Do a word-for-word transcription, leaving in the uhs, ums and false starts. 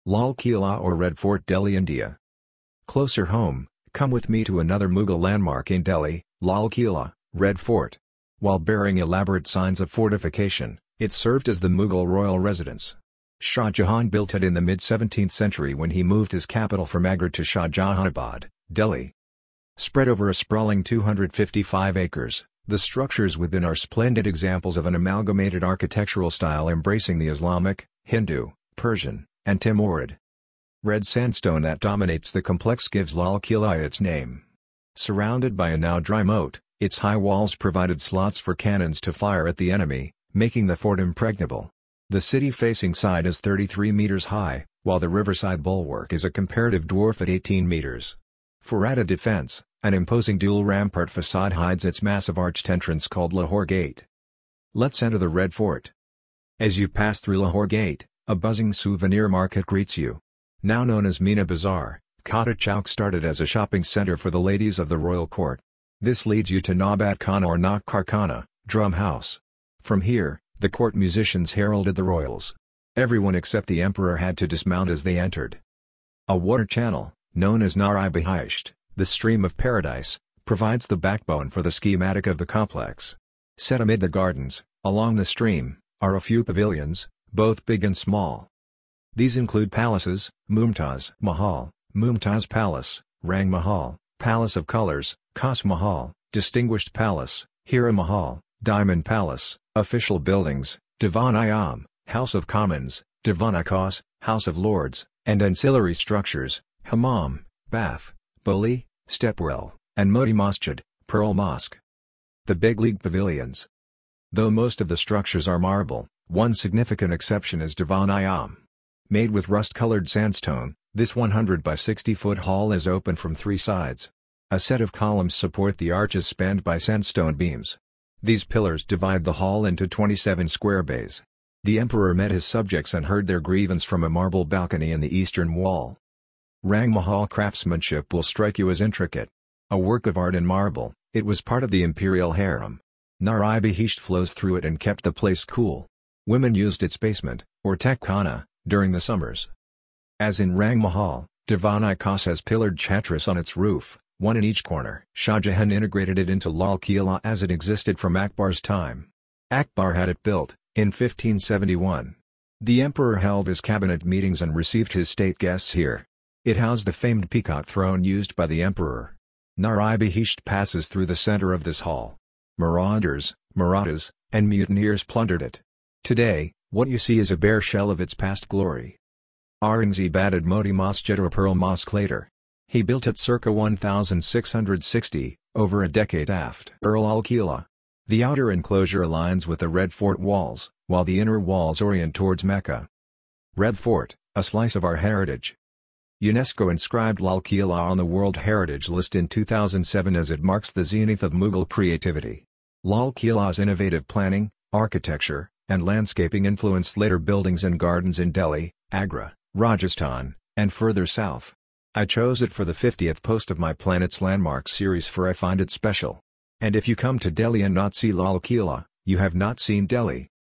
Lal Kila or Red Fort, Delhi, India. Closer home, come with me to another Mughal landmark in Delhi, Lal Kila, Red Fort. While bearing elaborate signs of fortification, it served as the Mughal royal residence. Shah Jahan built it in the mid-seventeenth century when he moved his capital from Agra to Shahjahanabad, Delhi. Spread over a sprawling two hundred fifty-five acres, the structures within are splendid examples of an amalgamated architectural style embracing the Islamic, Hindu, Persian, and Timurid. Red sandstone that dominates the complex gives Lal Kila its name. Surrounded by a now dry moat, its high walls provided slots for cannons to fire at the enemy, making the fort impregnable. The city-facing side is thirty-three meters high, while the riverside bulwark is a comparative dwarf at eighteen meters. For added defense, an imposing dual rampart facade hides its massive arched entrance called Lahore Gate. Let's enter the Red Fort. As you pass through Lahore Gate, a buzzing souvenir market greets you. Now known as Meena Bazaar, Khata Chowk started as a shopping center for the ladies of the royal court. This leads you to Nabat Khana or Nakhar Khana, Drum House. From here, the court musicians heralded the royals. Everyone except the emperor had to dismount as they entered. A water channel, known as Nari-Bihisht, the stream of paradise, provides the backbone for the schematic of the complex. Set amid the gardens, along the stream, are a few pavilions, both big and small. These include palaces: Mumtaz Mahal, Mumtaz Palace; Rang Mahal, Palace of Colors; Khas Mahal, Distinguished Palace; Hira Mahal, Diamond Palace; official buildings: Divan-i-Am, House of Commons; Divan-i-Khas, House of Lords; and ancillary structures: Hammam, Bath, Boli, Stepwell, and Moti Masjid, Pearl Mosque. The Big League Pavilions. Though most of the structures are marble, one significant exception is Divan-i-Am. Made with rust-colored sandstone, this one hundred by sixty foot hall is open from three sides. A set of columns support the arches spanned by sandstone beams. These pillars divide the hall into twenty-seven square bays. The emperor met his subjects and heard their grievance from a marble balcony in the eastern wall. Rang Mahal craftsmanship will strike you as intricate. A work of art in marble, it was part of the imperial harem. Nari-Bihisht flows through it and kept the place cool. Women used its basement, or Tekkhana, during the summers. As in Rang Mahal, Divan-i-Khas has pillared chatras on its roof, one in each corner. Shah Jahan integrated it into Lal Kila as it existed from Akbar's time. Akbar had it built, in fifteen seventy-one. The emperor held his cabinet meetings and received his state guests here. It housed the famed peacock throne used by the emperor. Nari-Bihisht passes through the center of this hall. Marauders, Marathas, and mutineers plundered it. Today, what you see is a bare shell of its past glory. Aurangzeb added Moti Masjid or Pearl Mosque later. He built it circa one thousand six hundred sixty, over a decade after Lal Kila. The outer enclosure aligns with the Red Fort walls, while the inner walls orient towards Mecca. Red Fort, a slice of our heritage. UNESCO inscribed Lal Kila on the World Heritage List in two thousand seven as it marks the zenith of Mughal creativity. Lal Kila's innovative planning, architecture, and landscaping influenced later buildings and gardens in Delhi, Agra, Rajasthan, and further south. I chose it for the fiftieth post of my Planet's Landmark series for I find it special. And if you come to Delhi and not see Lal Kila, you have not seen Delhi.